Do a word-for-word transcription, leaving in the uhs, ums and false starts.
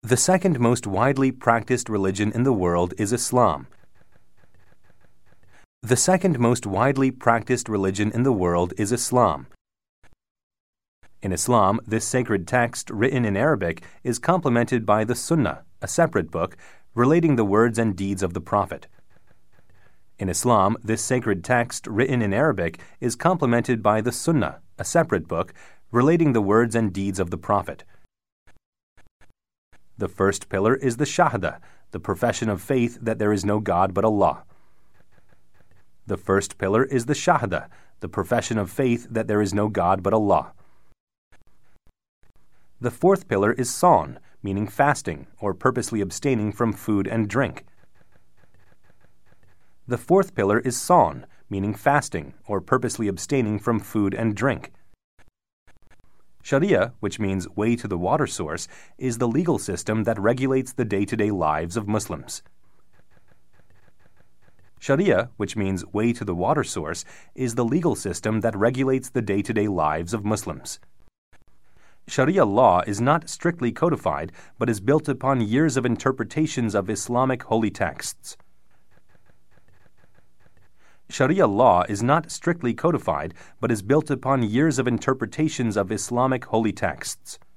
The second most widely practiced religion in the world is Islam. The second most widely practiced religion in the world is Islam. In Islam, this sacred text, written in Arabic, is complemented by the Sunnah, a separate book, relating the words and deeds of the Prophet. In Islam, this sacred text, written in Arabic, is complemented by the Sunnah, a separate book, relating the words and deeds of the Prophet. The first pillar is the Shahada, the profession of faith that there is no God but Allah. The first pillar is the Shahada, the profession of faith that there is no God but Allah. The fourth pillar is Sawn, meaning fasting, or purposely abstaining from food and drink. The fourth pillar is Sawn, meaning fasting, or purposely abstaining from food and drink. Sharia, which means way to the water source, is the legal system that regulates the day-to-day lives of Muslims. Sharia, which means way to the water source, is the legal system that regulates the day-to-day lives of Muslims. Sharia law is not strictly codified, but is built upon years of interpretations of Islamic holy texts. Sharia law is not strictly codified, but is built upon years of interpretations of Islamic holy texts.